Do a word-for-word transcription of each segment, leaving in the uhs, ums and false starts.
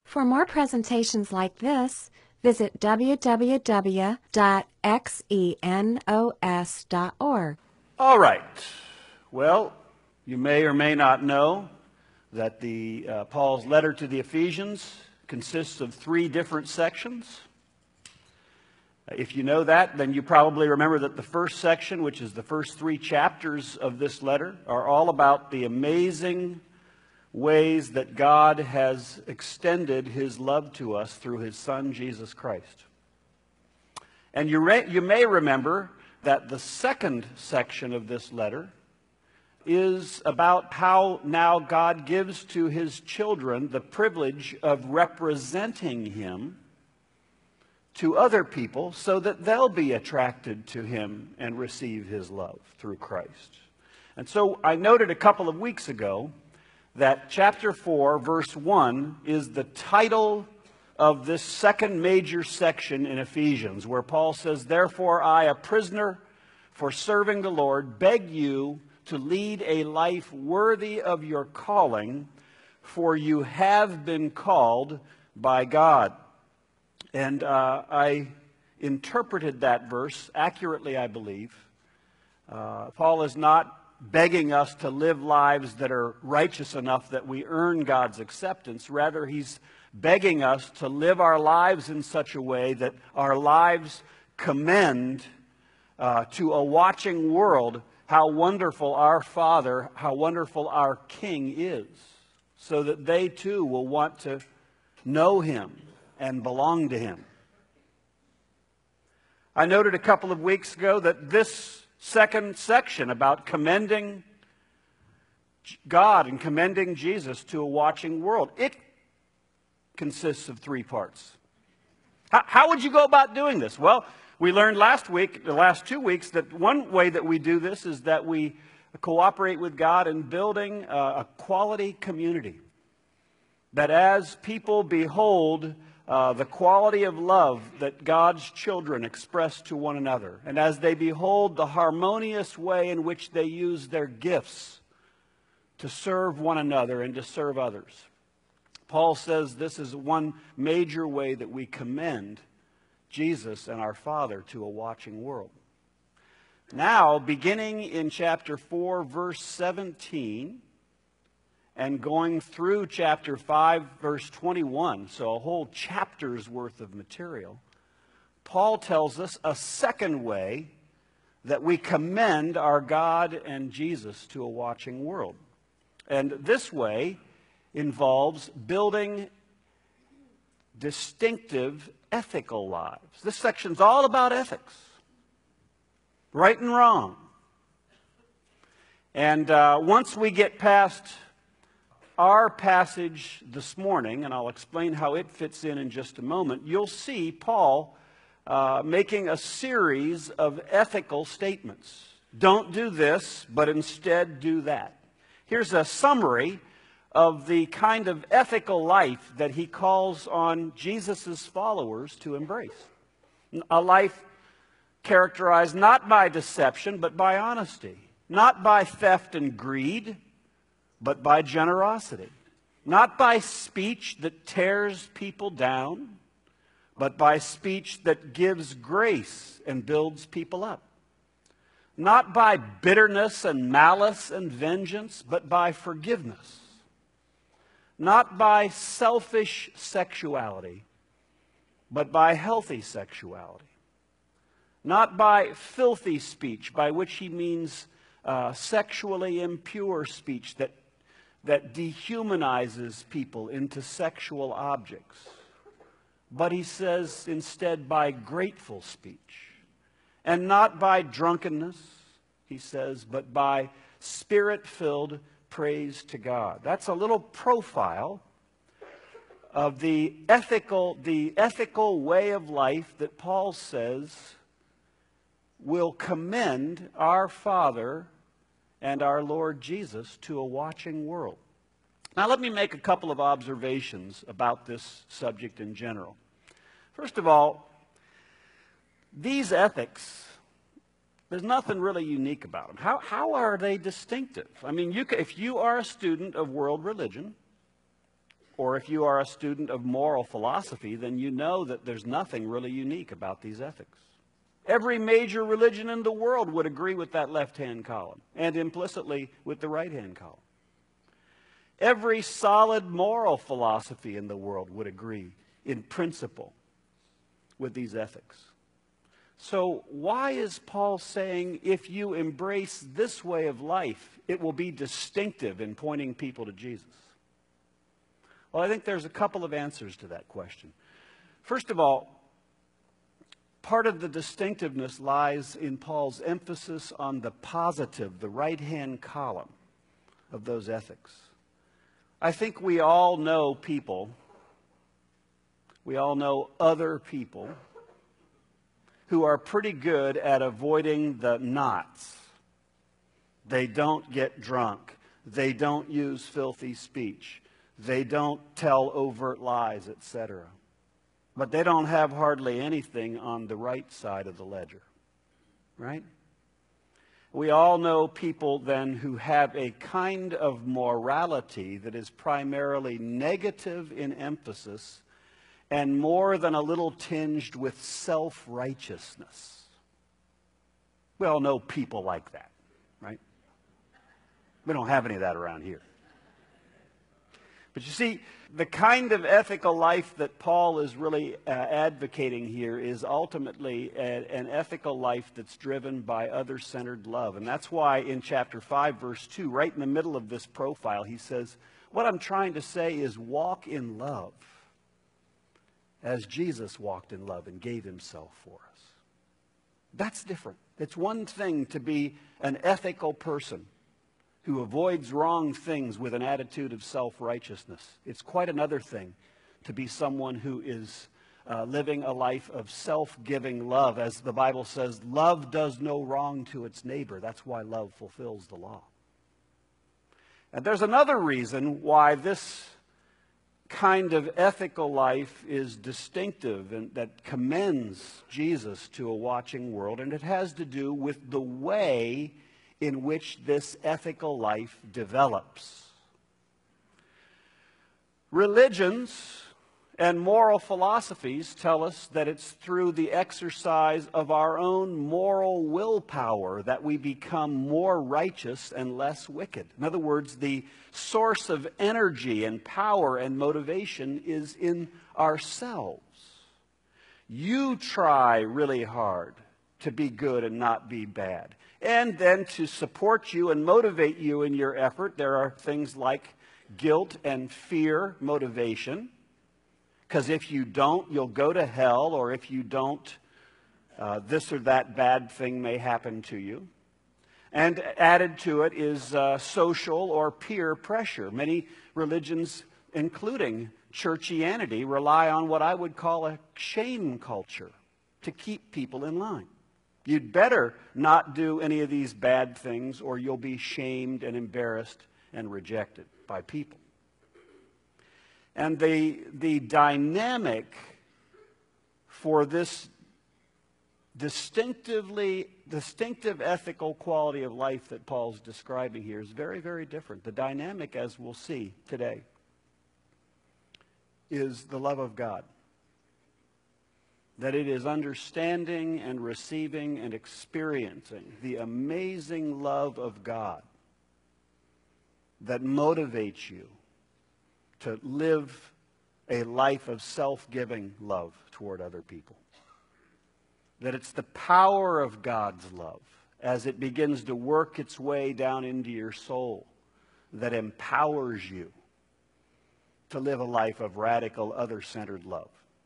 For more presentations like this, visit w w w dot xenos dot org. All right. Well, you may or may not know that the uh, Paul's letter to the Ephesians consists of three different sections. If you know that, then you probably remember that the first section, which is the first three chapters of this letter, are all about the amazing ways that God has extended his love to us through his Son, Jesus Christ. And you, re- you may remember that the second section of this letter is about how now God gives to his children the privilege of representing him to other people so that they'll be attracted to him and receive his love through Christ. And so I noted a couple of weeks ago that chapter four, verse one, is the title of this second major section in Ephesians, where Paul says, "Therefore I, a prisoner for serving the Lord, beg you to lead a life worthy of your calling, for you have been called by God." And uh, I interpreted that verse accurately, I believe. Uh, Paul is not begging us to live lives that are righteous enough that we earn God's acceptance. Rather, he's begging us to live our lives in such a way that our lives commend uh, to a watching world how wonderful our Father, how wonderful our King is, so that they too will want to know him and belong to him. I noted a couple of weeks ago that this second section about commending God and commending Jesus to a watching world, it consists of three parts. How, how would you go about doing this? Well, we learned last week, the last two weeks, that one way that we do this is that we cooperate with God in building a, a quality community. That as people behold uh, the quality of love that God's children express to one another, and as they behold the harmonious way in which they use their gifts to serve one another and to serve others, Paul says this is one major way that we commend Jesus and our Father to a watching world. Now, beginning in chapter four, verse seventeen, and going through chapter five, verse twenty-one, so a whole chapter's worth of material, Paul tells us a second way that we commend our God and Jesus to a watching world. And this way involves building distinctive ethical lives. This section's all about ethics, right and wrong. And uh, once we get past our passage this morning, and I'll explain how it fits in in just a moment, you'll see Paul uh, making a series of ethical statements. Don't do this, but instead do that. Here's a summary of the kind of ethical life that he calls on Jesus' followers to embrace. A life characterized not by deception, but by honesty. Not by theft and greed, but by generosity. Not by speech that tears people down, but by speech that gives grace and builds people up. Not by bitterness and malice and vengeance, but by forgiveness. Not by selfish sexuality, but by healthy sexuality. Not by filthy speech, by which he means uh, sexually impure speech that, that dehumanizes people into sexual objects. But he says instead by grateful speech. And not by drunkenness, he says, but by spirit-filled praise to God. That's a little profile of the ethical, the ethical way of life that Paul says will commend our Father and our Lord Jesus to a watching world. Now let me make a couple of observations about this subject in general. First of all, these ethics, there's nothing really unique about them. How, how are they distinctive? I mean, you can, if you are a student of world religion, or if you are a student of moral philosophy, then you know that there's nothing really unique about these ethics. Every major religion in the world would agree with that left-hand column, and implicitly with the right-hand column. Every solid moral philosophy in the world would agree in principle with these ethics. So why is Paul saying if you embrace this way of life, it will be distinctive in pointing people to Jesus? Well, I think there's a couple of answers to that question. First of all, part of the distinctiveness lies in Paul's emphasis on the positive, the right-hand column of those ethics. I think we all know people, we all know other people who are pretty good at avoiding the nots. They don't get drunk. They don't use filthy speech. They don't tell overt lies, et cetera. But they don't have hardly anything on the right side of the ledger, right? We all know people then who have a kind of morality that is primarily negative in emphasis and more than a little tinged with self-righteousness. We all know people like that, right? We don't have any of that around here. But you see, the kind of ethical life that Paul is really uh, advocating here is ultimately a, an ethical life that's driven by other-centered love. And that's why in chapter five, verse two, right in the middle of this profile, he says, what I'm trying to say is walk in love as Jesus walked in love and gave himself for us. That's different. It's one thing to be an ethical person who avoids wrong things with an attitude of self-righteousness. It's quite another thing to be someone who is uh, living a life of self-giving love. As the Bible says, love does no wrong to its neighbor. That's why love fulfills the law. And there's another reason why this kind of ethical life is distinctive and that commends Jesus to a watching world, and it has to do with the way in which this ethical life develops. Religions and moral philosophies tell us that it's through the exercise of our own moral willpower that we become more righteous and less wicked. In other words, the source of energy and power and motivation is in ourselves. You try really hard to be good and not be bad. And then to support you and motivate you in your effort, there are things like guilt and fear motivation. Because if you don't, you'll go to hell, or if you don't, uh, this or that bad thing may happen to you. And added to it is uh, social or peer pressure. Many religions, including churchianity, rely on what I would call a shame culture to keep people in line. You'd better not do any of these bad things, or you'll be shamed and embarrassed and rejected by people. And the, the dynamic for this distinctively, distinctive ethical quality of life that Paul's describing here is very, very different. The dynamic, as we'll see today, is the love of God. That it is understanding and receiving and experiencing the amazing love of God that motivates you to live a life of self-giving love toward other people. That it's the power of God's love as it begins to work its way down into your soul that empowers you to live a life of radical, other-centered love.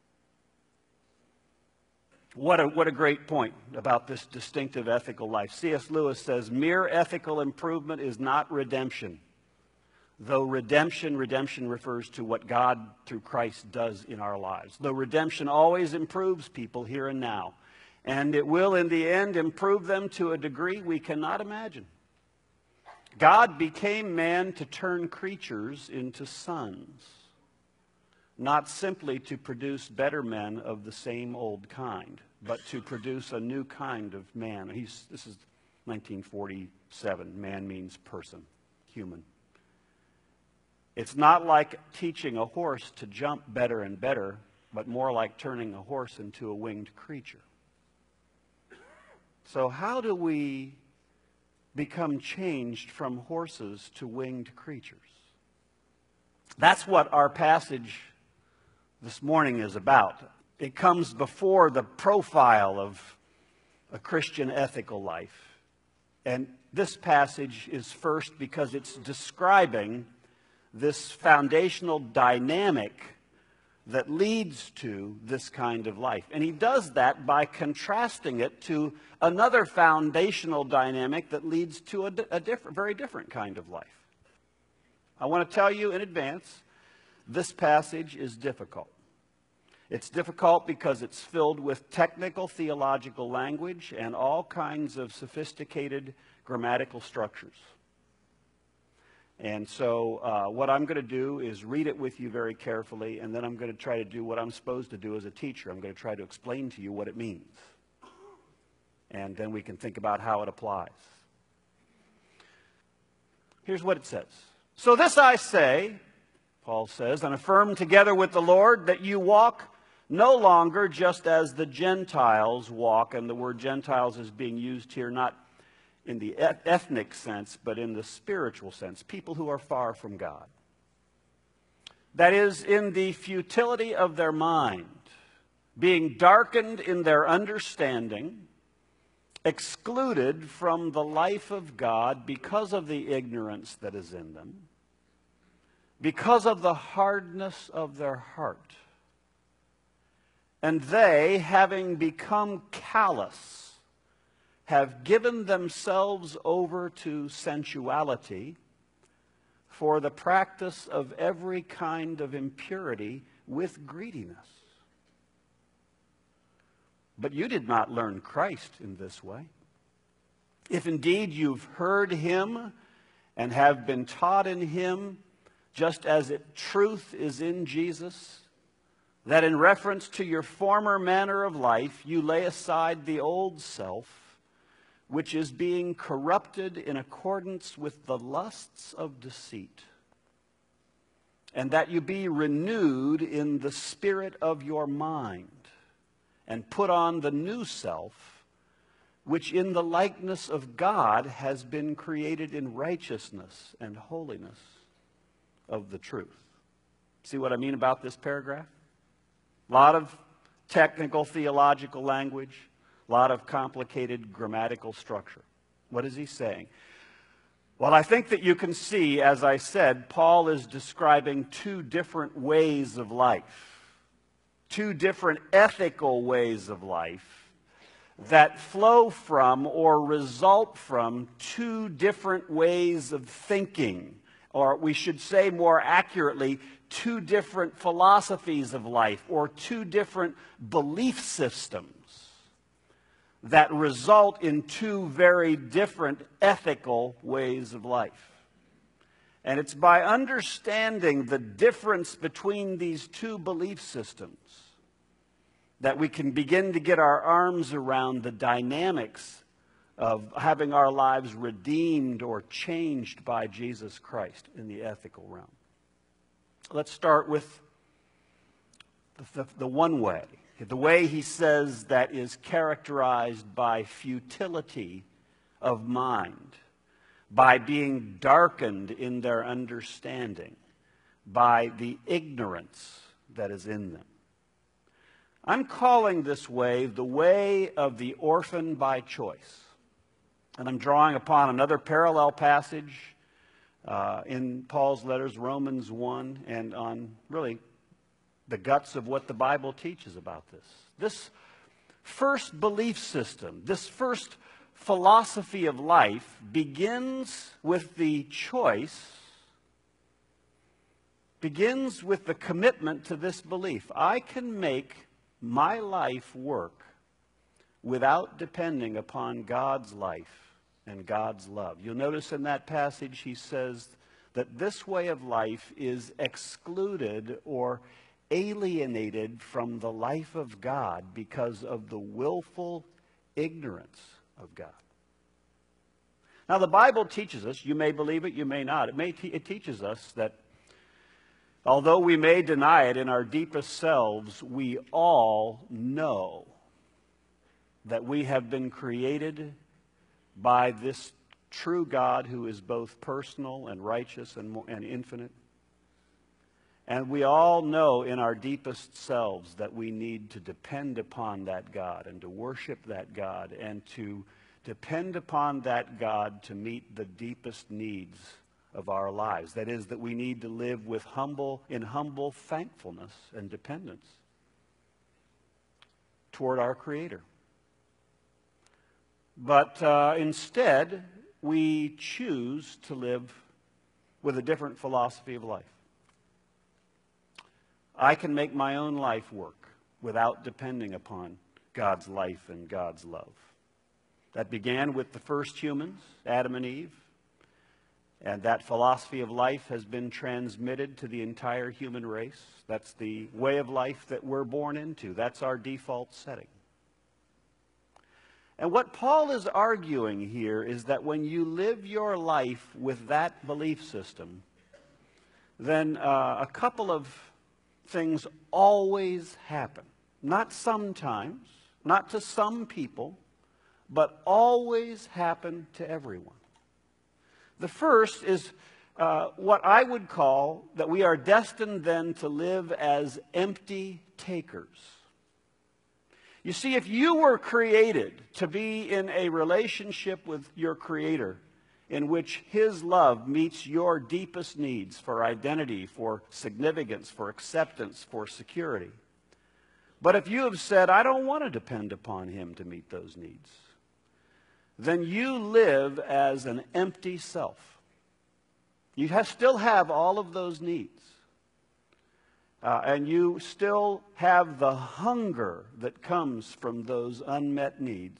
What a, what a great point about this distinctive ethical life. C S Lewis says, mere ethical improvement is not redemption. Though redemption, redemption refers to what God through Christ does in our lives. Though redemption always improves people here and now. And it will in the end improve them to a degree we cannot imagine. God became man to turn creatures into sons. Not simply to produce better men of the same old kind, but to produce a new kind of man. He's, this is nineteen forty-seven. Man means person, human. It's not like teaching a horse to jump better and better, but more like turning a horse into a winged creature. So how do we become changed from horses to winged creatures? That's what our passage this morning is about. It comes before the profile of a Christian ethical life. And this passage is first because it's describing this foundational dynamic that leads to this kind of life. And he does that by contrasting it to another foundational dynamic that leads to a, a different, very different kind of life. I want to tell you in advance, this passage is difficult. It's difficult because it's filled with technical theological language and all kinds of sophisticated grammatical structures. And so uh, what I'm going to do is read it with you very carefully, and then I'm going to try to do what I'm supposed to do as a teacher. I'm going to try to explain to you what it means. And then we can think about how it applies. Here's what it says. So this I say, Paul says, and affirm together with the Lord that you walk no longer just as the Gentiles walk. And the word Gentiles is being used here not in the ethnic sense, but in the spiritual sense. People who are far from God. That is, in the futility of their mind, being darkened in their understanding, excluded from the life of God because of the ignorance that is in them, because of the hardness of their heart. And they, having become callous, have given themselves over to sensuality for the practice of every kind of impurity with greediness. But you did not learn Christ in this way. If indeed you've heard him and have been taught in him, just as it, truth is in Jesus, that in reference to your former manner of life, you lay aside the old self, which is being corrupted in accordance with the lusts of deceit, and that you be renewed in the spirit of your mind, and put on the new self, which in the likeness of God has been created in righteousness and holiness of the truth. See what I mean about this paragraph? A lot of technical theological language. A lot of complicated grammatical structure. What is he saying? Well, I think that you can see, as I said, Paul is describing two different ways of life. Two different ethical ways of life that flow from or result from two different ways of thinking. Or we should say more accurately, two different philosophies of life or two different belief systems that result in two very different ethical ways of life. And it's by understanding the difference between these two belief systems that we can begin to get our arms around the dynamics of having our lives redeemed or changed by Jesus Christ in the ethical realm. Let's start with the, the, the one way. The way he says that is characterized by futility of mind, by being darkened in their understanding, by the ignorance that is in them. I'm calling this way the way of the orphan by choice. And I'm drawing upon another parallel passage uh, in Paul's letters, Romans one, and on really the guts of what the Bible teaches about this. This first belief system, this first philosophy of life begins with the choice, begins with the commitment to this belief. I can make my life work without depending upon God's life and God's love. You'll notice in that passage he says that this way of life is excluded or alienated from the life of God because of the willful ignorance of God. Now, the Bible teaches us, you may believe it, you may not, it, may te- it teaches us that Although we may deny it in our deepest selves, we all know that we have been created by this true God who is both personal and righteous and, and infinite. And we all know in our deepest selves that we need to depend upon that God and to worship that God and to depend upon that God to meet the deepest needs of our lives. That is, that we need to live with humble, in humble thankfulness and dependence toward our Creator. But uh, instead, we choose to live with a different philosophy of life. I can make my own life work without depending upon God's life and God's love. That began with the first humans, Adam and Eve. And that philosophy of life has been transmitted to the entire human race. That's the way of life that we're born into. That's our default setting. And what Paul is arguing here is that when you live your life with that belief system, then uh, a couple of things always happen. Not sometimes, not to some people, but always happen to everyone. The first is uh, what I would call that we are destined then to live as empty takers. You see, if you were created to be in a relationship with your Creator in which His love meets your deepest needs for identity, for significance, for acceptance, for security, but if you have said, I don't want to depend upon Him to meet those needs, then you live as an empty self. You have, still have all of those needs. Uh, and you still have the hunger that comes from those unmet needs.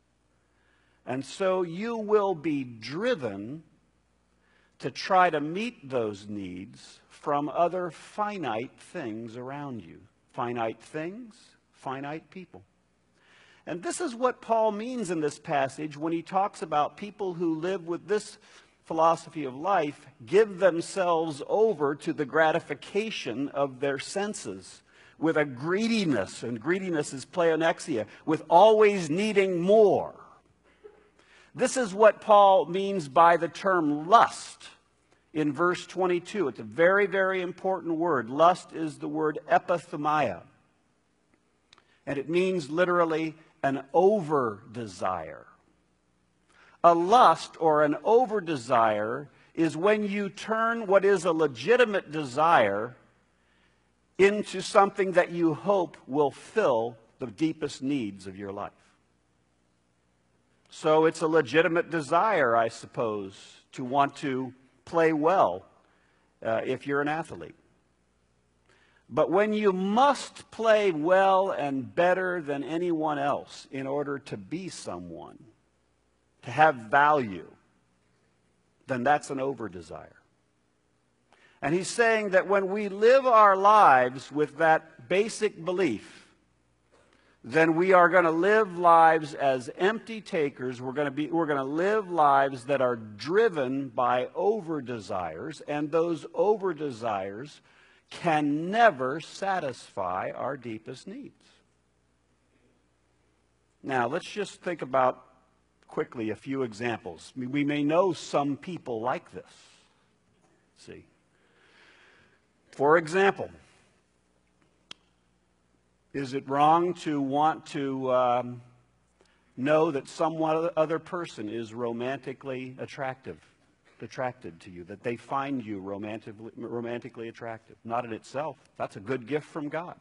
And so you will be driven to try to meet those needs from other finite things around you. Finite things, finite people. And this is what Paul means in this passage when he talks about people who live with this philosophy of life, give themselves over to the gratification of their senses with a greediness, and greediness is pleonexia, with always needing more. This is what Paul means by the term lust in verse twenty-two. It's a very, very important word. Lust is the word epithumia. And it means literally an over-desire. A lust or an over-desire is when you turn what is a legitimate desire into something that you hope will fill the deepest needs of your life. So it's a legitimate desire, I suppose, to want to play well uh, if you're an athlete. But when you must play well and better than anyone else in order to be someone, to have value, then that's an over-desire. And he's saying that when we live our lives with that basic belief, then we are going to live lives as empty takers. We're going to be, we're going to live lives that are driven by over-desires, and those over-desires can never satisfy our deepest needs. Now, let's just think about quickly a few examples. We may know some people like this. See, for example, is it wrong to want to um, know that some other person is romantically attractive, attracted to you, that they find you romantically, romantically attractive? Not in itself. That's a good gift from God.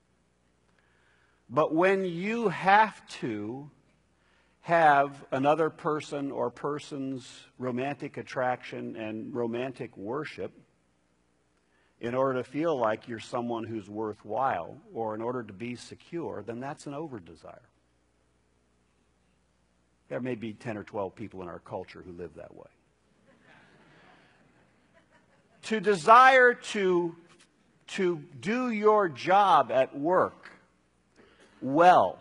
But when you have to have another person or person's romantic attraction and romantic worship in order to feel like you're someone who's worthwhile or in order to be secure, then that's an over-desire. There may be ten or twelve people in our culture who live that way. To desire to, to do your job at work well,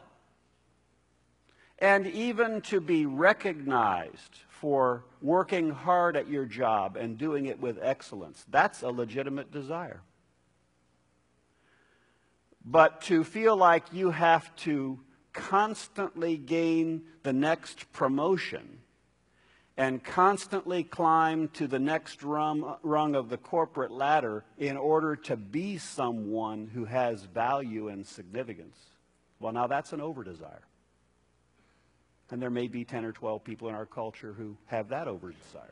and even to be recognized for working hard at your job and doing it with excellence, that's a legitimate desire. but to feel like you have to constantly gain the next promotion and constantly climb to the next rung, rung of the corporate ladder in order to be someone who has value and significance. Well, now that's an over-desire. And there may be ten or twelve people in our culture who have that over-desire.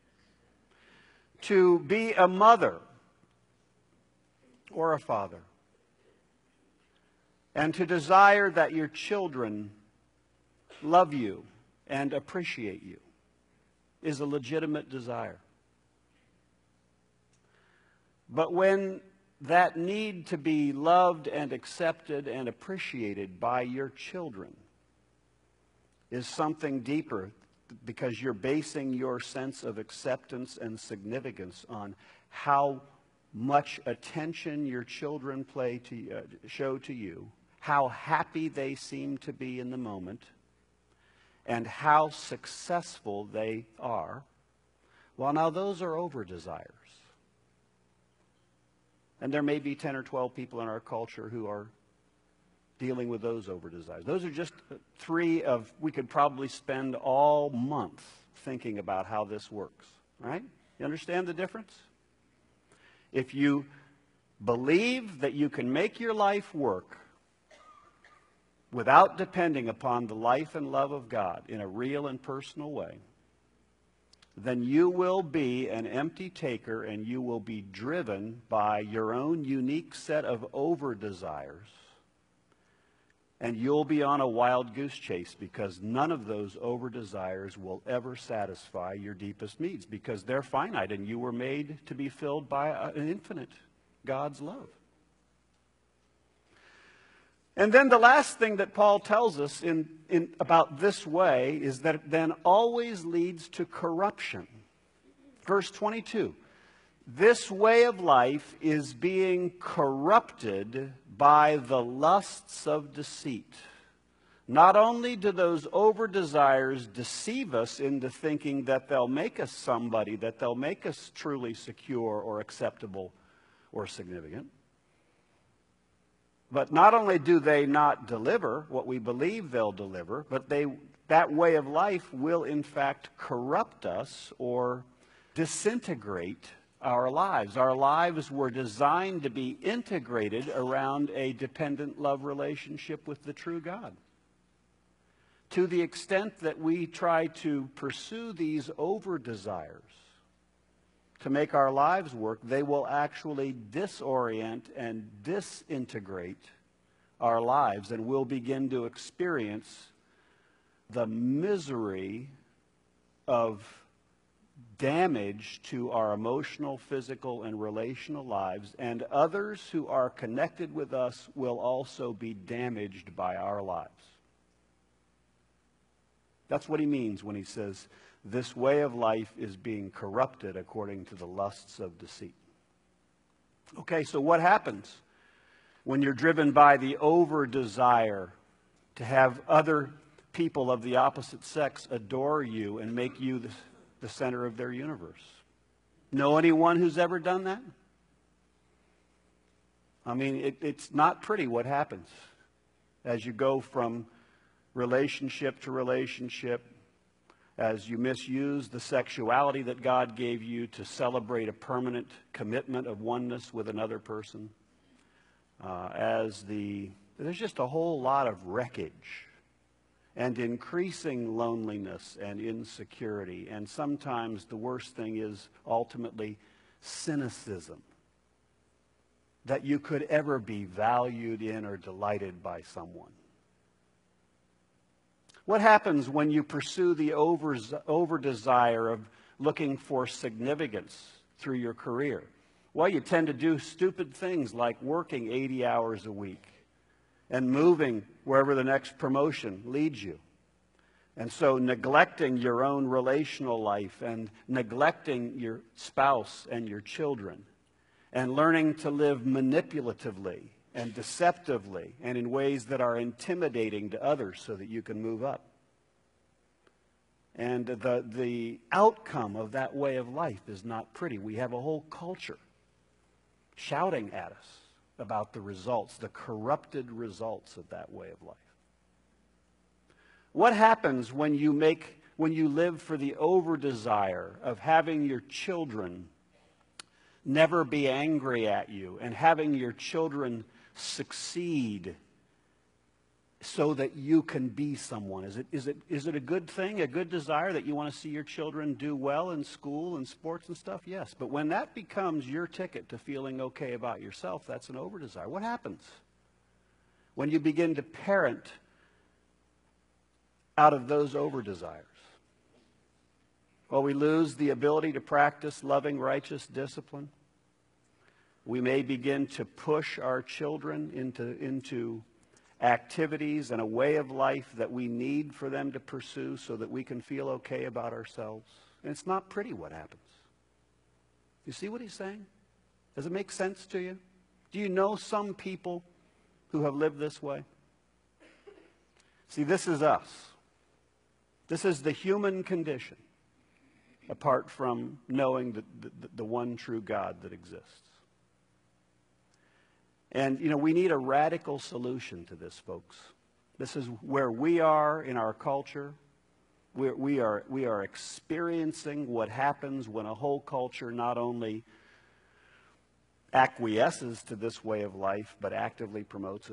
To be a mother or a father, and to desire that your children love you and appreciate you, is a legitimate desire. But when that need to be loved and accepted and appreciated by your children is something deeper, because you're basing your sense of acceptance and significance on how much attention your children play to, uh, show to you, how happy they seem to be in the moment, and how successful they are, well, now those are over-desires. And there may be ten or twelve people in our culture who are dealing with those over-desires. Those are just three of, we could probably spend all month thinking about how this works, right? You understand the difference? If you believe that you can make your life work without depending upon the life and love of God in a real and personal way, then you will be an empty taker, and you will be driven by your own unique set of over-desires, and you'll be on a wild goose chase, because none of those over-desires will ever satisfy your deepest needs, because they're finite, and you were made to be filled by an infinite God's love. And then the last thing that Paul tells us in, in, about this way is that it then always leads to corruption. Verse twenty-two, this way of life is being corrupted by the lusts of deceit. Not only do those over-desires deceive us into thinking that they'll make us somebody, that they'll make us truly secure or acceptable or significant, but not only do they not deliver what we believe they'll deliver, but they, that way of life will in fact corrupt us or disintegrate our lives. Our lives were designed to be integrated around a dependent love relationship with the true God. To the extent that we try to pursue these over-desires to make our lives work, they will actually disorient and disintegrate our lives, and we'll begin to experience the misery of damage to our emotional, physical, and relational lives, and others who are connected with us will also be damaged by our lives. That's what he means when he says, this way of life is being corrupted according to the lusts of deceit. Okay, so what happens when you're driven by the over-desire to have other people of the opposite sex adore you and make you the, the center of their universe? Know anyone who's ever done that? I mean, it, it's not pretty what happens as you go from relationship to relationship, as you misuse the sexuality that God gave you to celebrate a permanent commitment of oneness with another person. Uh, as the, there's just a whole lot of wreckage and increasing loneliness and insecurity. And sometimes the worst thing is ultimately cynicism, that you could ever be valued in or delighted by someone. What happens when you pursue the over, over-desire of looking for significance through your career? Well, you tend to do stupid things like working eighty hours a week and moving wherever the next promotion leads you. And so neglecting your own relational life and neglecting your spouse and your children and learning to live manipulatively and deceptively and in ways that are intimidating to others so that you can move up. And the, the outcome of that way of life is not pretty. We have a whole culture shouting at us about the results, the corrupted results of that way of life. What happens when you make, when you live for the over-desire of having your children never be angry at you and having your children succeed so that you can be someone? Is it, is it, is it a good thing, a good desire that you want to see your children do well in school and sports and stuff? Yes. But when that becomes your ticket to feeling okay about yourself, that's an over-desire. What happens when you begin to parent out of those over-desires? Well, we lose the ability to practice loving, righteous discipline. We may begin to push our children into, into activities and a way of life that we need for them to pursue so that we can feel okay about ourselves. And it's not pretty what happens. You see what he's saying? Does it make sense to you? Do you know some people who have lived this way? See, this is us. This is the human condition, apart from knowing the, the, the one true God that exists. And, you know, we need a radical solution to this, folks. This is where we are in our culture. We're, we are, we are experiencing what happens when a whole culture not only acquiesces to this way of life, but actively promotes it.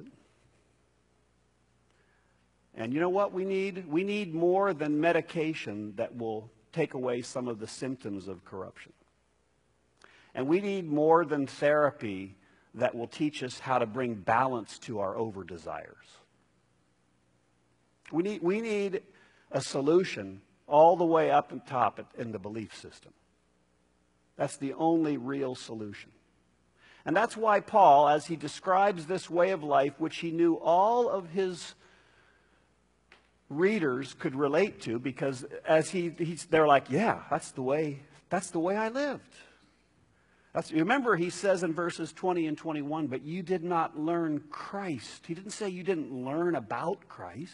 And you know what we need? We need more than medication that will take away some of the symptoms of corruption. And we need more than therapy that will teach us how to bring balance to our over-desires. We need, we need a solution all the way up and top in the belief system. That's the only real solution. And that's why Paul, as he describes this way of life, which he knew all of his readers could relate to, because as he, he's, they're like, yeah, that's the way, that's the way I lived. That's, remember, he says in verses twenty and twenty-one, but you did not learn Christ. He didn't say you didn't learn about Christ.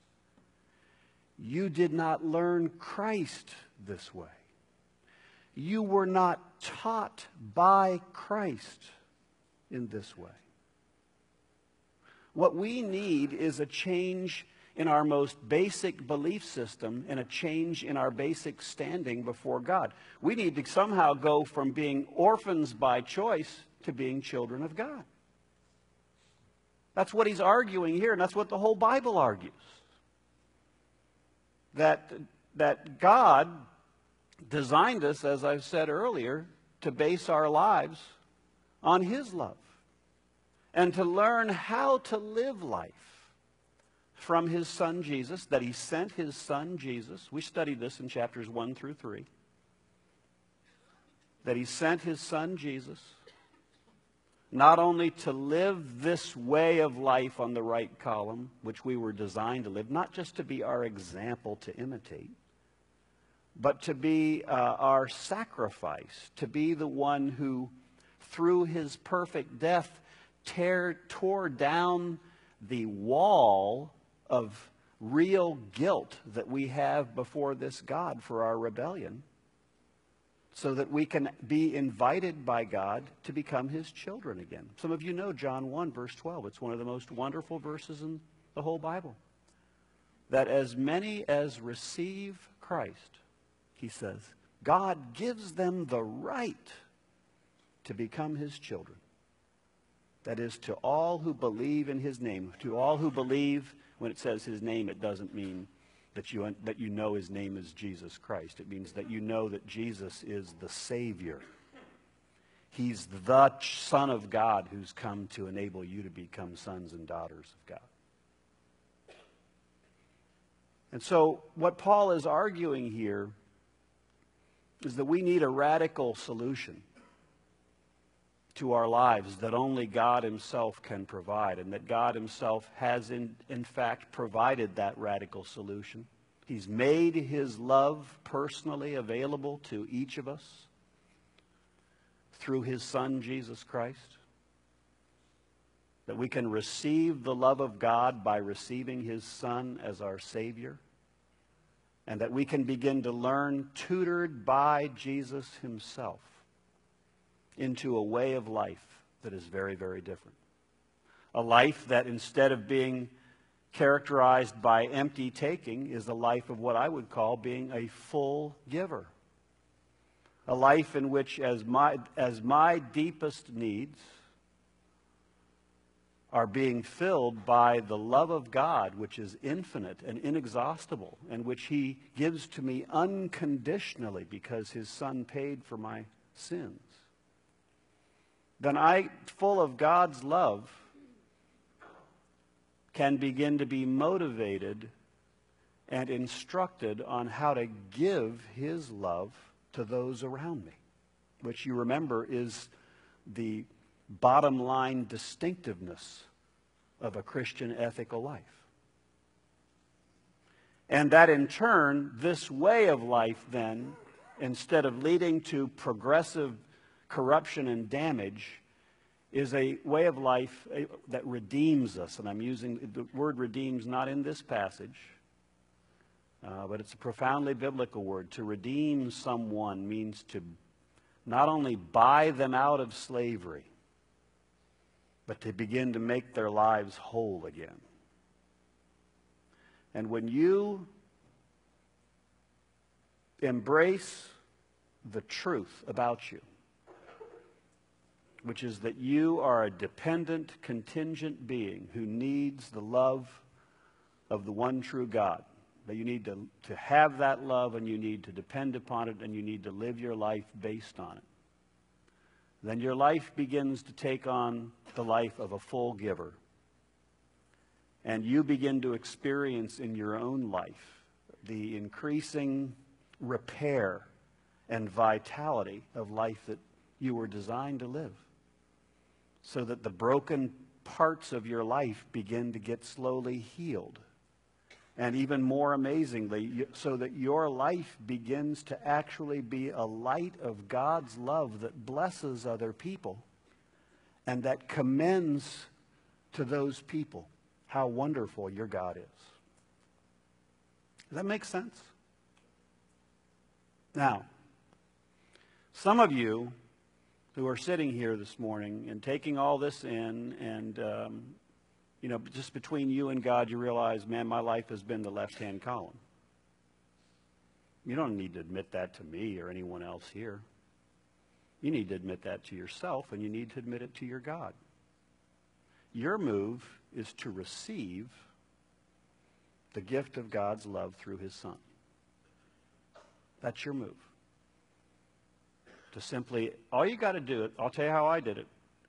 You did not learn Christ this way. You were not taught by Christ in this way. What we need is a change in our most basic belief system and a change in our basic standing before God. We need to somehow go from being orphans by choice to being children of God. That's what he's arguing here, and that's what the whole Bible argues. That, that God designed us, as I've said earlier, to base our lives on his love and to learn how to live life from his son Jesus, that he sent his son Jesus. We studied this in chapters one through three. That he sent his son Jesus not only to live this way of life on the right column, which we were designed to live, not just to be our example to imitate, but to be uh, our sacrifice, to be the one who, through his perfect death, tear, tore down the wall of real guilt that we have before this God for our rebellion, so that we can be invited by God to become his children again. Some of you know John one, verse twelve. It's one of the most wonderful verses in the whole Bible. That as many as receive Christ, he says, God gives them the right to become his children. That is, to all who believe in his name. To all who believe, when it says his name, it doesn't mean that you, that you know his name is Jesus Christ. It means that you know that Jesus is the Savior. He's the Son of God who's come to enable you to become sons and daughters of God. And so what Paul is arguing here is that we need a radical solution to our lives that only God himself can provide, and that God himself has in, in fact provided that radical solution. He's made his love personally available to each of us through his Son, Jesus Christ. That we can receive the love of God by receiving his Son as our Savior. And that we can begin to learn, tutored by Jesus himself, into a way of life that is very, very different. A life that instead of being characterized by empty taking is a life of what I would call being a full giver. A life in which as my, as my deepest needs are being filled by the love of God, which is infinite and inexhaustible, and which He gives to me unconditionally because His Son paid for my sins, then I, full of God's love, can begin to be motivated and instructed on how to give His love to those around me, which you remember is the bottom line distinctiveness of a Christian ethical life. And that in turn, this way of life then, instead of leading to progressive corruption and damage, is a way of life that redeems us. And I'm using the word redeems not in this passage, uh, but it's a profoundly biblical word. To redeem someone means to not only buy them out of slavery, but to begin to make their lives whole again. And when you embrace the truth about you, which is that you are a dependent, contingent being who needs the love of the one true God, that you need to, to have that love and you need to depend upon it and you need to live your life based on it, then your life begins to take on the life of a full giver. And you begin to experience in your own life the increasing repair and vitality of life that you were designed to live, so that the broken parts of your life begin to get slowly healed. And even more amazingly, so that your life begins to actually be a light of God's love that blesses other people and that commends to those people how wonderful your God is. Does that make sense? Now, some of you who are sitting here this morning and taking all this in and um, you know, just between you and God, you realize, man, my life has been the left-hand column. You don't need to admit that to me or anyone else here. You need to admit that to yourself, and you need to admit it to your God. Your move is to receive the gift of God's love through His Son. That's your move. To simply, all you got to do it, I'll tell you how I did it.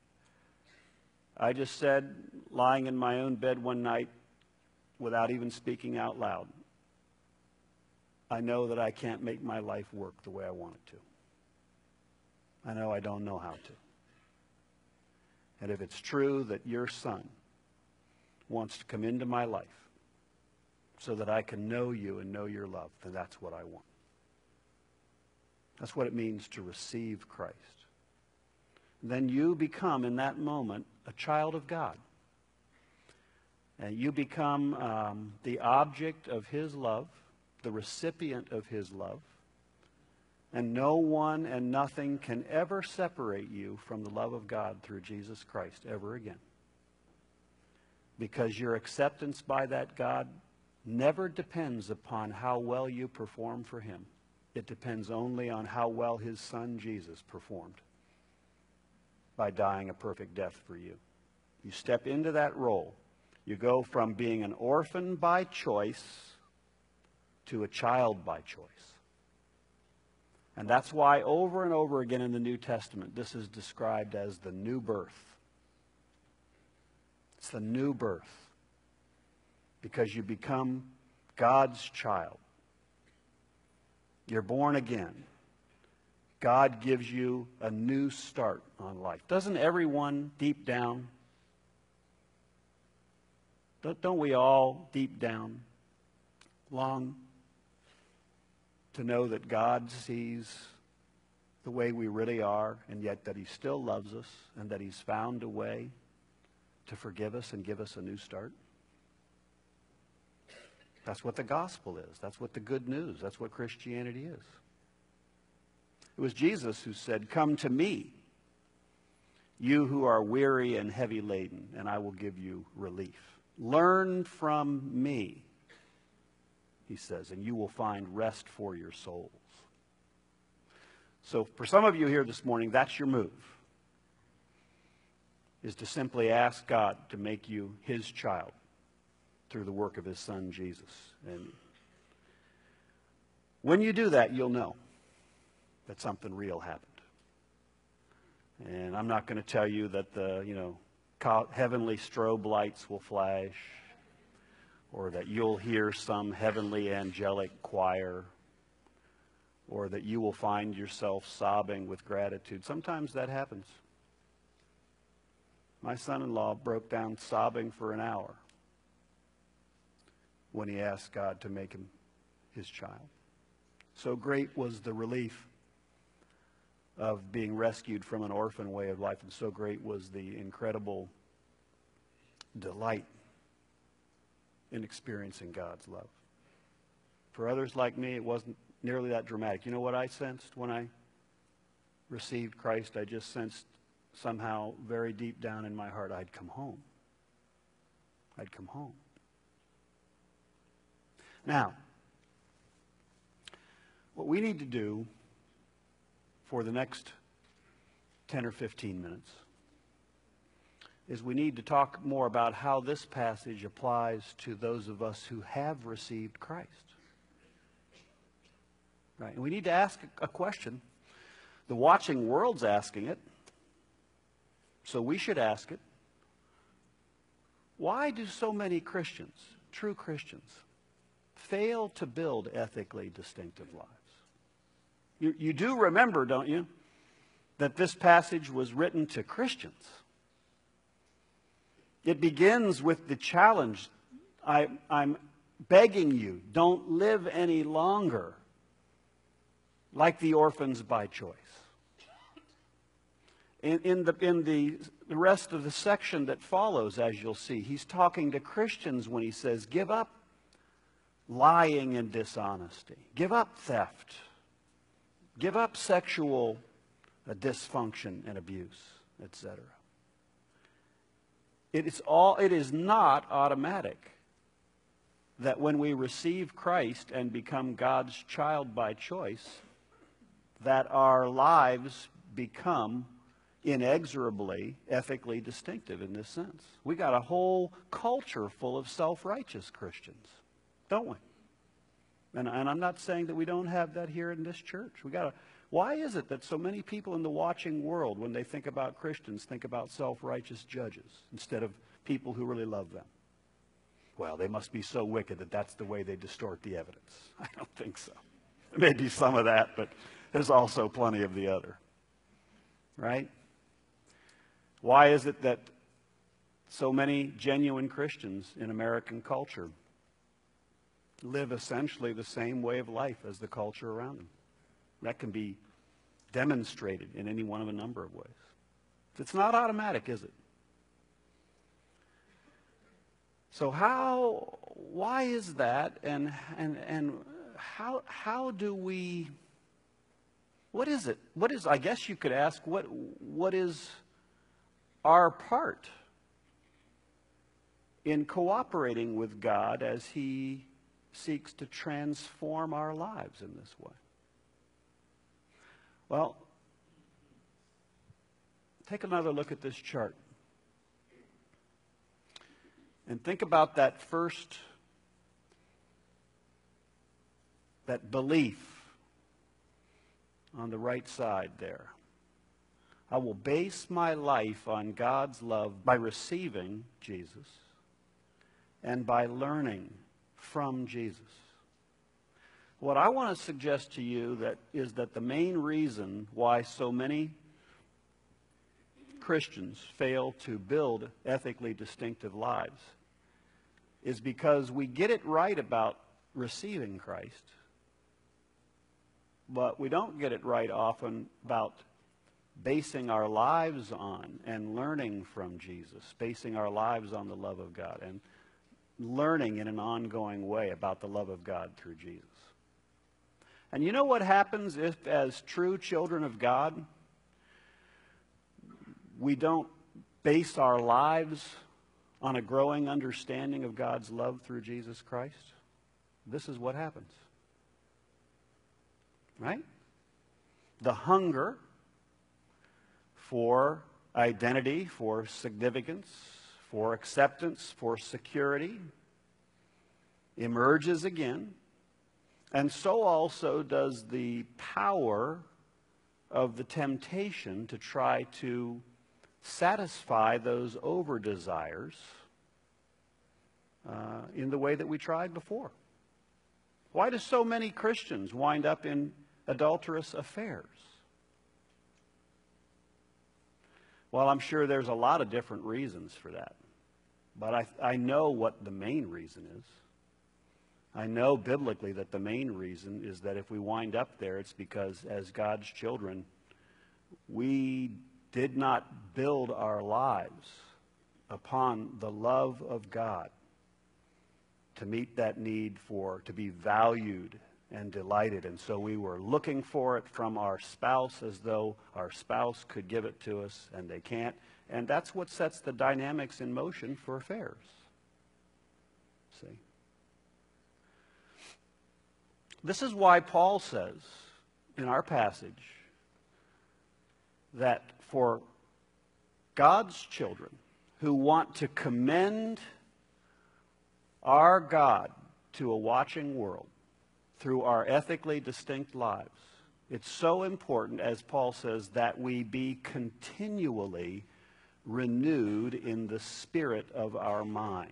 I just said, lying in my own bed one night without even speaking out loud, I know that I can't make my life work the way I want it to. I know I don't know how to. And if it's true that your Son wants to come into my life so that I can know you and know your love, then that's what I want. That's what it means to receive Christ. Then you become, in that moment, a child of God. And you become um, the object of His love, the recipient of His love. And no one and nothing can ever separate you from the love of God through Jesus Christ ever again. Because your acceptance by that God never depends upon how well you perform for Him. It depends only on how well His Son Jesus performed by dying a perfect death for you. You step into that role. You go from being an orphan by choice to a child by choice. And that's why over and over again in the New Testament, this is described as the new birth. It's the new birth. Because you become God's child. You're born again. God gives you a new start on life. Doesn't everyone deep down, don't, don't we all deep down long to know that God sees the way we really are, and yet that He still loves us, and that He's found a way to forgive us and give us a new start? That's what the gospel is. That's what the good news, that's what Christianity is. It was Jesus who said, "Come to me. you who are weary and heavy laden, and I will give you relief. Learn from me, he says, and you will find rest for your souls. So for some of you here this morning, that's your move, is to simply ask God to make you his child through the work of his son, Jesus. And when you do that, you'll know that something real happened. And I'm not going to tell you that the, you know, heavenly strobe lights will flash, or that you'll hear some heavenly angelic choir, or that you will find yourself sobbing with gratitude. Sometimes that happens. My son-in-law broke down sobbing for an hour when he asked God to make him his child. So great was the relief of being rescued from an orphan way of life, and so great was the incredible delight in experiencing God's love. For others like me, it wasn't nearly that dramatic. You know what I sensed when I received Christ? I just sensed somehow very deep down in my heart I'd come home. I'd come home. Now, what we need to do for the next ten or fifteen minutes is we need to talk more about how this passage applies to those of us who have received Christ. Right? And we need to ask a question. The watching world's asking it, so we should ask it. Why do so many Christians, true Christians, fail to build ethically distinctive lives? You, you do remember, don't you, that this passage was written to Christians. It begins with the challenge. I, I'm begging you, don't live any longer like the orphans by choice. In, in, the, in the, the rest of the section that follows, as you'll see, he's talking to Christians when he says, give up lying and dishonesty. Give up theft. Give up sexual uh, dysfunction and abuse, et cetera. It is all, it is not automatic that when we receive Christ and become God's child by choice, that our lives become inexorably ethically distinctive in this sense. We got a whole culture full of self-righteous Christians, don't we? And, and I'm not saying that we don't have that here in this church. We got. Why is it that so many people in the watching world, when they think about Christians, think about self-righteous judges instead of people who really love them? Well, they must be so wicked that that's the way they distort the evidence. I don't think so. There may be some of that, but there's also plenty of the other. Right? Why is it that so many genuine Christians in American culture live essentially the same way of life as the culture around them? That can be demonstrated in any one of a number of ways. It's not automatic, is it? So how, why is that, and and and how how do we, what is it? What is, I guess you could ask, what what is our part in cooperating with God as he seeks to transform our lives in this way? Well, take another look at this chart. And think about that first, that belief on the right side there. I will base my life on God's love by receiving Jesus and by learning from Jesus. What I want to suggest to you that is that the main reason why so many Christians fail to build ethically distinctive lives is because we get it right about receiving Christ, but we don't get it right often about basing our lives on and learning from Jesus, basing our lives on the love of God and learning in an ongoing way about the love of God through Jesus. And you know what happens if, as true children of God, we don't base our lives on a growing understanding of God's love through Jesus Christ, this is what happens. Right? The hunger for identity, for significance, for acceptance, for security emerges again. And so also does the power of the temptation to try to satisfy those over-desires uh, in the way that we tried before. Why do so many Christians wind up in adulterous affairs? Well, I'm sure there's a lot of different reasons for that. But I, I know what the main reason is. I know biblically that the main reason is that if we wind up there, it's because as God's children, we did not build our lives upon the love of God to meet that need for, to be valued and delighted. And so we were looking for it from our spouse as though our spouse could give it to us, and they can't. And that's what sets the dynamics in motion for affairs. See? This is why Paul says in our passage that for God's children who want to commend our God to a watching world through our ethically distinct lives, it's so important, as Paul says, that we be continually renewed in the spirit of our mind.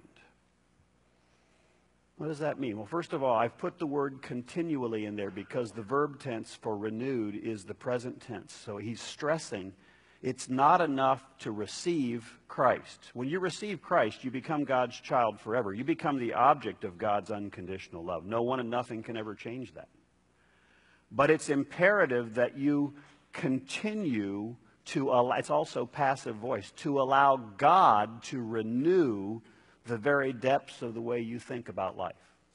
What does that mean? Well, first of all, I've put the word continually in there because the verb tense for renewed is the present tense. So he's stressing it's not enough to receive Christ. When you receive Christ, you become God's child forever. You become the object of God's unconditional love. No one and nothing can ever change that. But it's imperative that you continue to allow, it's also passive voice, to allow God to renew the very depths of the way you think about life.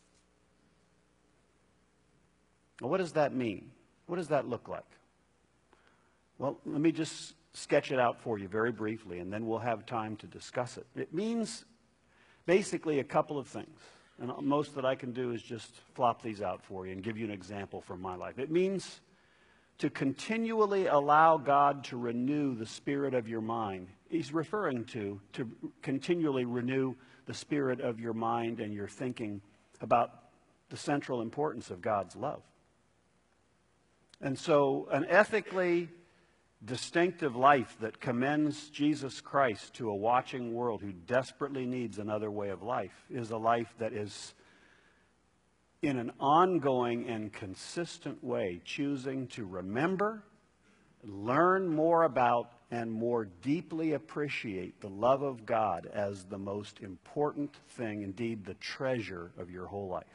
Well, what does that mean? What does that look like? Well, let me just sketch it out for you very briefly, and then we'll have time to discuss it. It means basically a couple of things. And most that I can do is just flop these out for you and give you an example from my life. It means to continually allow God to renew the spirit of your mind. He's referring to, to continually renew the spirit of your mind and your thinking about the central importance of God's love. And so an ethically distinctive life that commends Jesus Christ to a watching world who desperately needs another way of life is a life that is in an ongoing and consistent way choosing to remember, learn more about, and more deeply appreciate the love of God as the most important thing, indeed the treasure of your whole life.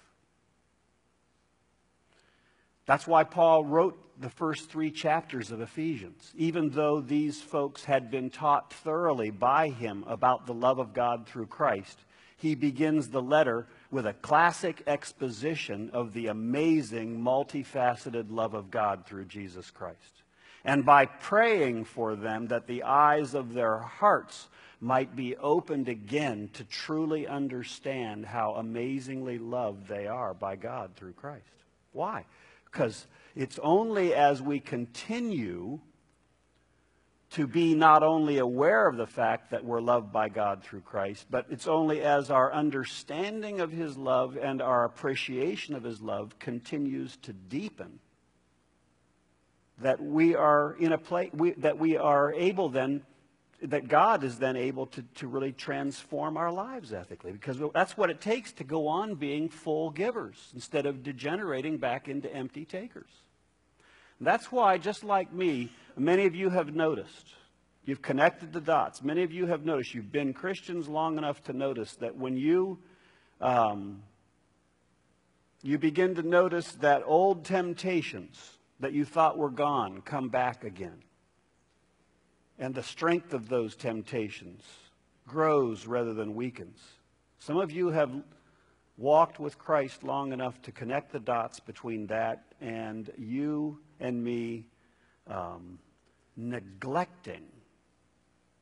That's why Paul wrote the first three chapters of Ephesians, even though these folks had been taught thoroughly by him about the love of God through Christ. He begins the letter with a classic exposition of the amazing, multifaceted love of God through Jesus Christ. And by praying for them that the eyes of their hearts might be opened again to truly understand how amazingly loved they are by God through Christ. Why? Because it's only as we continue to be not only aware of the fact that we're loved by God through Christ, but it's only as our understanding of his love and our appreciation of his love continues to deepen that we are in a place we, that we are able then that God is then able to, to really transform our lives ethically, because that's what it takes to go on being full givers instead of degenerating back into empty takers. And that's why, just like me, many of you have noticed, you've connected the dots. Many of you have noticed, you've been Christians long enough to notice that when you um, you begin to notice that old temptations that you thought were gone come back again. And the strength of those temptations grows rather than weakens. Some of you have walked with Christ long enough to connect the dots between that and you and me um, neglecting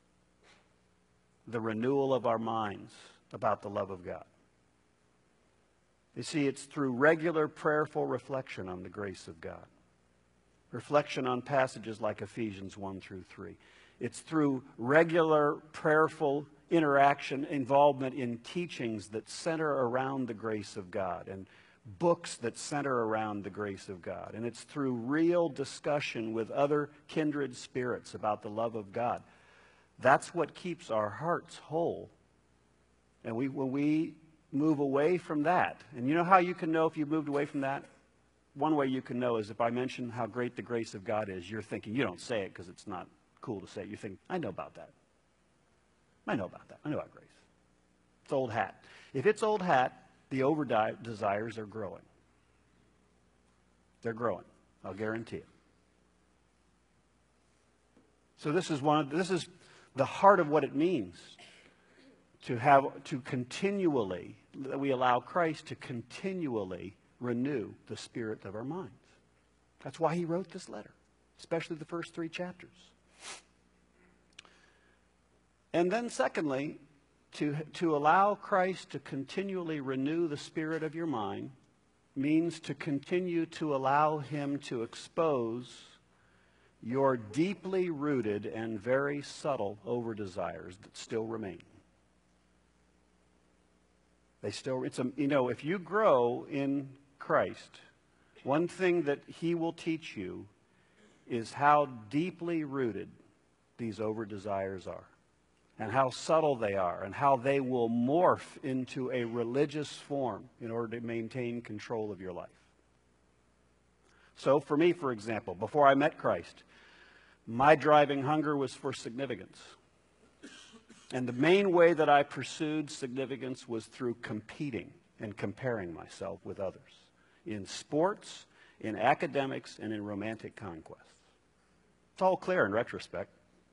the renewal of our minds about the love of God. You see, it's through regular prayerful reflection on the grace of God. Reflection on passages like Ephesians one through three. It's through regular prayerful interaction, involvement in teachings that center around the grace of God and books that center around the grace of God. And it's through real discussion with other kindred spirits about the love of God. That's what keeps our hearts whole. And we, when we move away from that, and you know how you can know if you've moved away from that? One way you can know is if I mention how great the grace of God is, you're thinking, you don't say it because it's not cool to say it. You think, I know about that. I know about that. I know about grace. It's old hat. If it's old hat, the over desires are growing. They're growing. I'll guarantee it. So this is one of, this is the heart of what it means to have to continually, that we allow Christ to continually renew the spirit of our minds. That's why he wrote this letter, especially the first three chapters. And then secondly, to, to allow Christ to continually renew the spirit of your mind means to continue to allow him to expose your deeply rooted and very subtle over-desires that still remain. They still, it's a, you know, if you grow in Christ, one thing that he will teach you is how deeply rooted these over-desires are, and how subtle they are, and how they will morph into a religious form in order to maintain control of your life. So for me, for example, before I met Christ, my driving hunger was for significance. And the main way that I pursued significance was through competing and comparing myself with others in sports, in academics, and in romantic conquests. It's all clear in retrospect.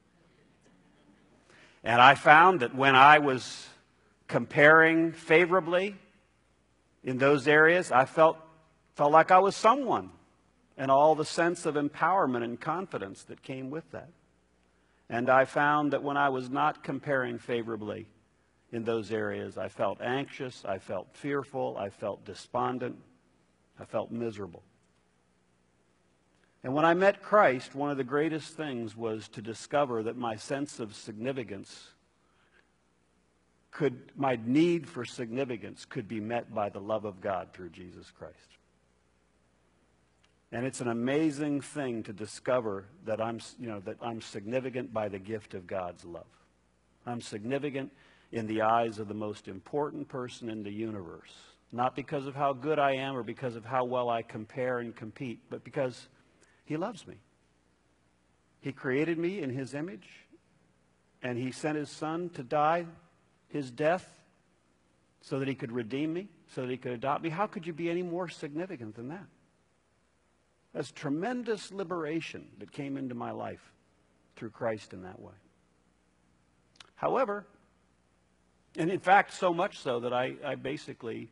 And I found that when I was comparing favorably in those areas, I felt, felt like I was someone, and all the sense of empowerment and confidence that came with that. And I found that when I was not comparing favorably in those areas, I felt anxious, I felt fearful, I felt despondent, I felt miserable. And when I met Christ, one of the greatest things was to discover that my sense of significance could, my need for significance could be met by the love of God through Jesus Christ. And it's an amazing thing to discover that I'm, you know, that I'm significant by the gift of God's love. I'm significant in the eyes of the most important person in the universe, not because of how good I am or because of how well I compare and compete, but because he loves me. He created me in his image, and he sent his son to die his death so that he could redeem me, so that he could adopt me. How could you be any more significant than that? That's tremendous liberation that came into my life through Christ in that way. However, and in fact, so much so that I, I basically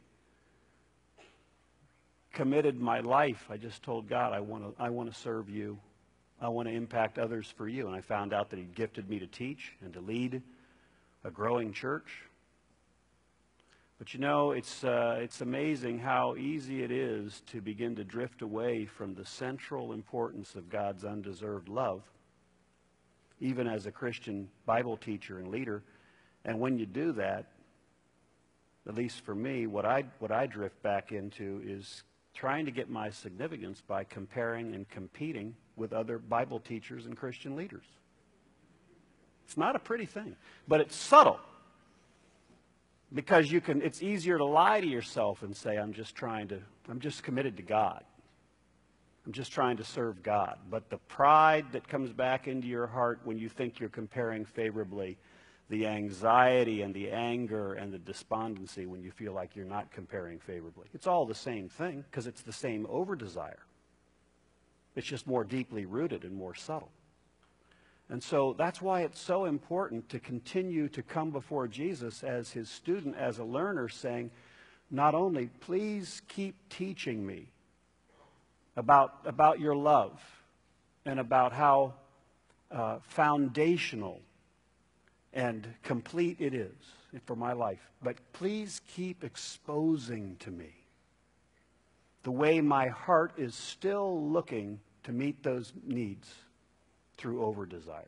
committed my life. I just told God, I want to I want to serve you. I want to impact others for you. And I found out that he gifted me to teach and to lead a growing church. But you know, it's, uh, it's amazing how easy it is to begin to drift away from the central importance of God's undeserved love, even as a Christian Bible teacher and leader. And when you do that, at least for me, what I, what I drift back into is trying to get my significance by comparing and competing with other Bible teachers and Christian leaders. It's not a pretty thing, but it's subtle. Because you can, it's easier to lie to yourself and say, I'm just trying to, I'm just committed to God. I'm just trying to serve God. But the pride that comes back into your heart when you think you're comparing favorably, the anxiety and the anger and the despondency when you feel like you're not comparing favorably, it's all the same thing because it's the same over-desire. It's just more deeply rooted and more subtle. And so that's why it's so important to continue to come before Jesus as his student, as a learner, saying, not only, please keep teaching me about, about your love and about how uh, foundational and complete it is for my life. But please keep exposing to me the way my heart is still looking to meet those needs through over-desires.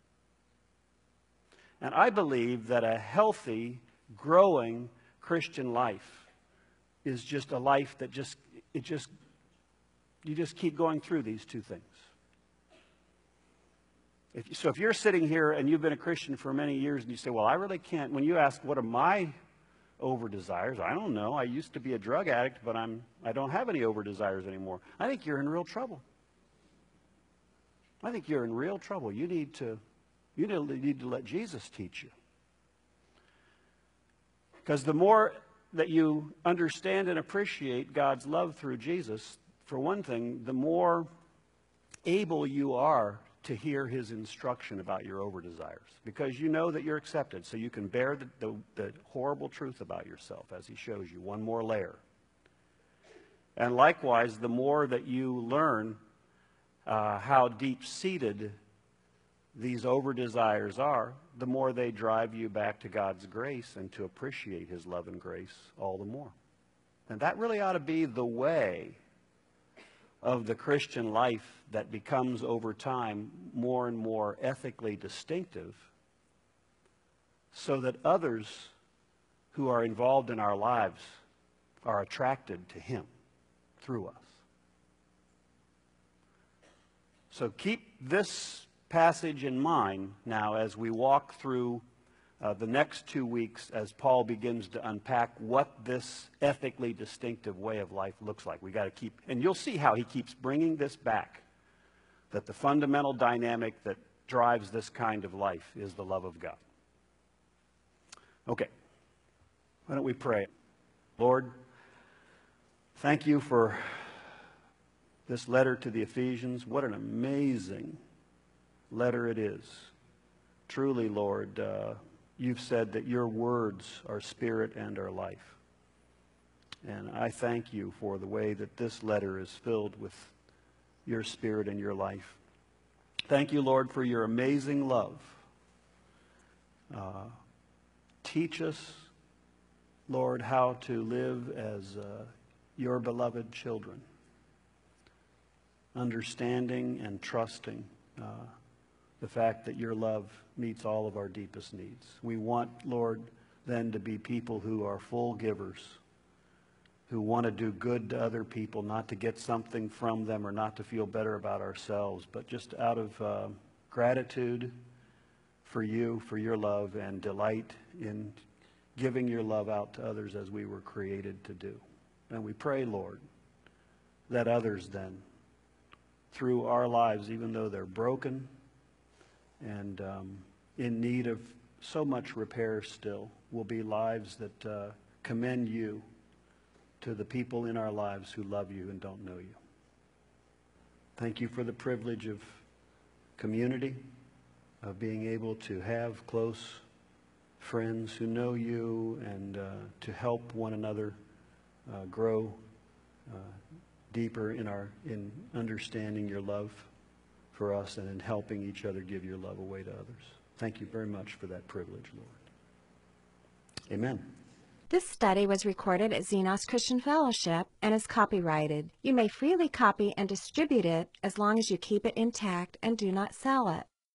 And I believe that a healthy, growing Christian life is just a life that just, it just, you just keep going through these two things. If, so if you're sitting here and you've been a Christian for many years and you say, well, I really can't, when you ask, what are my over-desires? I don't know. I used to be a drug addict, but I'm, I don't have any over-desires anymore. I think you're in real trouble. I think you're in real trouble. You need to, you need to let Jesus teach you. Because the more that you understand and appreciate God's love through Jesus, for one thing, the more able you are to hear his instruction about your over-desires, because you know that you're accepted, so you can bear the, the, the horrible truth about yourself as he shows you, one more layer. And likewise, the more that you learn uh, how deep-seated these over-desires are, the more they drive you back to God's grace and to appreciate his love and grace all the more. And that really ought to be the way of the Christian life that becomes over time more and more ethically distinctive, so that others who are involved in our lives are attracted to him through us. So keep this passage in mind now as we walk through uh, the next two weeks as Paul begins to unpack what this ethically distinctive way of life looks like. We got to keep, and you'll see how he keeps bringing this back, that the fundamental dynamic that drives this kind of life is the love of God. Okay, why don't we pray? Lord, thank you for this letter to the Ephesians. What an amazing letter it is. Truly, Lord, uh, you've said that your words are spirit and are life. And I thank you for the way that this letter is filled with your spirit and your life. Thank you, Lord, for your amazing love. Uh, teach us, Lord, how to live as uh, your beloved children, understanding and trusting uh, the fact that your love meets all of our deepest needs. We want, Lord, then to be people who are full givers, who want to do good to other people, not to get something from them or not to feel better about ourselves, but just out of uh, gratitude for you, for your love, and delight in giving your love out to others as we were created to do. And we pray, Lord, that others then, through our lives, even though they're broken and um, in need of so much repair still, will be lives that uh, commend you to the people in our lives who love you and don't know you. Thank you for the privilege of community, of being able to have close friends who know you and uh, to help one another uh, grow uh, deeper in our in understanding your love for us and in helping each other give your love away to others. Thank you very much for that privilege, Lord. Amen. This study was recorded at Xenos Christian Fellowship and is copyrighted. You may freely copy and distribute it as long as you keep it intact and do not sell it.